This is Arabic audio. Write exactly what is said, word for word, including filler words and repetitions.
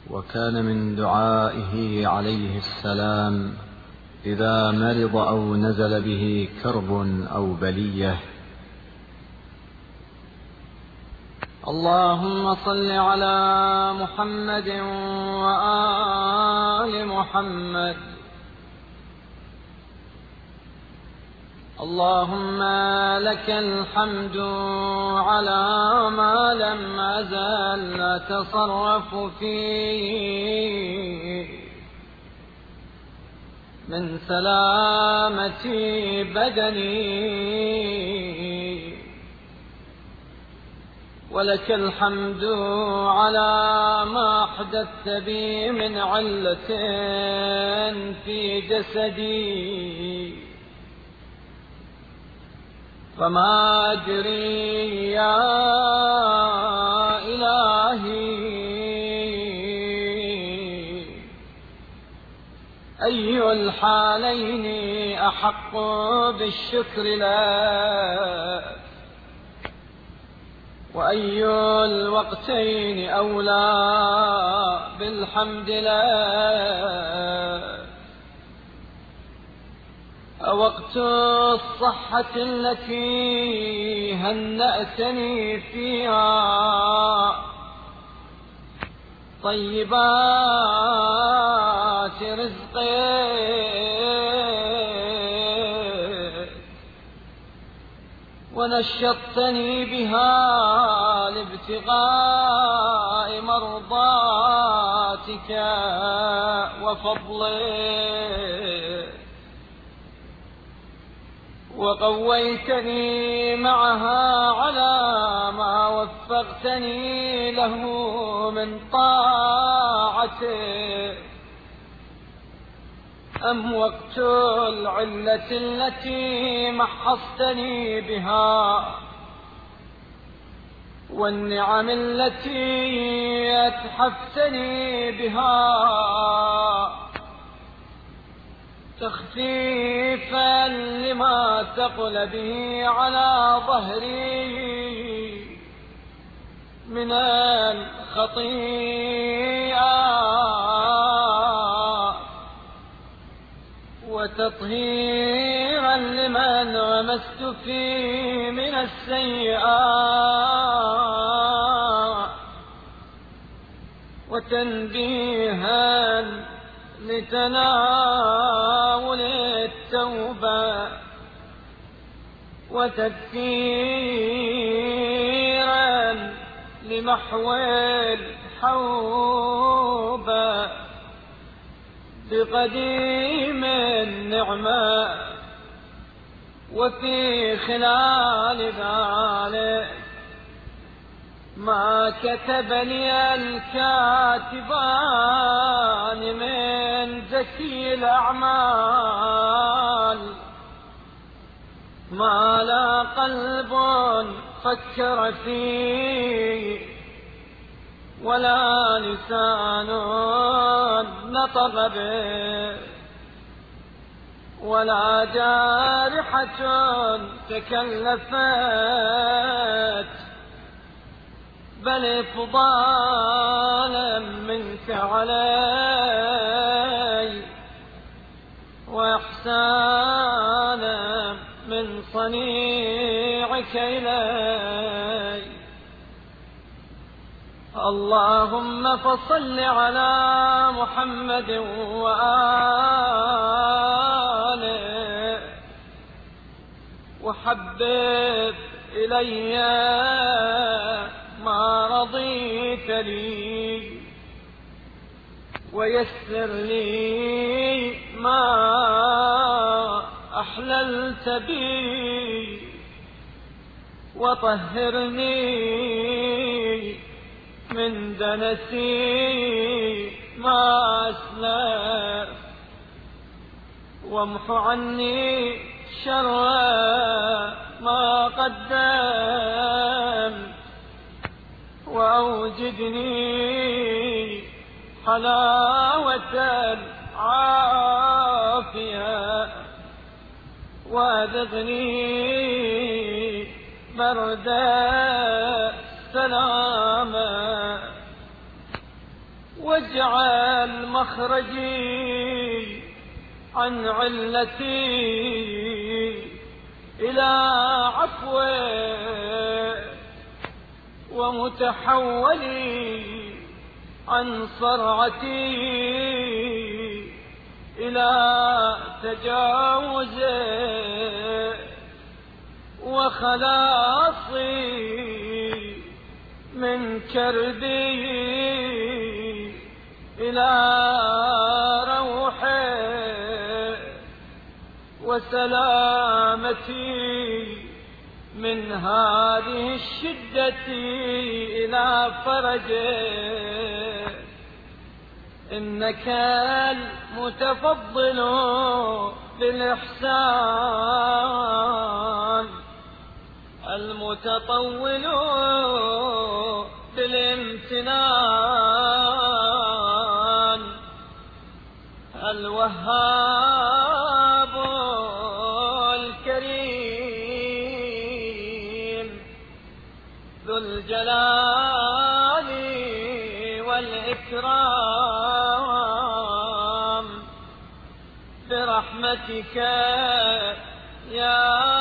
وكان من دعائه عليه السلام إذا مرض أو نزل به كرب أو بلية: اللهم صل على محمد وآل محمد. اللهم لك الحمد على ما لم أزل أتصرف فيه من سلامة بدني، ولك الحمد على ما أحدثت بي من علة في جسدي. فما أدري يا إلهي أي الحالين أحق بالشكر لك، وأي الوقتين أولى بالحمد لك. وقت الصحة التي هنأتني فيها طيبات رزقك، ونشطتني بها لابتغاء مرضاتك وفضلك، وقويتني معها على ما وفقتني له من طاعتك. أم وقت العلة التي محصتني بها، والنعم التي أتحفتني بها تخفيفا لما ثقل به على ظهري من الخطيئة، وتطهيرا لمن غمست فيه من السيئات، وتنبيها لتناول التوبة، وتذكيرا لمحو الحوبة بقديم النعمة. وفي خلال ذلك ما كتب لي الكاتبان من زكي الأعمال، ما لا قلب فكر فيه ولا لسان نطق به، ولا جارحة تكلفت، بل إفضالا منك علي، وإحسانا من صنيعك إلي. اللهم فصل على محمد وآله، وحبب إلي ما رضيت لي، ويسر لي ما أحللت بي، وطهرني من دنسي ما أسلف، وامح عني شر ما قدم، وأوجدني حلاوة العافية، وأذقني برد السلامة. واجعل مخرجي عن علتي إلى عفوك، ومتحولي عن صرعتي إلى تجاوزك، وخلاصي من كربي إلى روحك، وسلامتي من هذه الشدة إلى فرجك. إنك المتفضل بالإحسان، المتطول بالامتنان، الوهاب الكريم، ذو الجلال والإكرام، برحمتك يا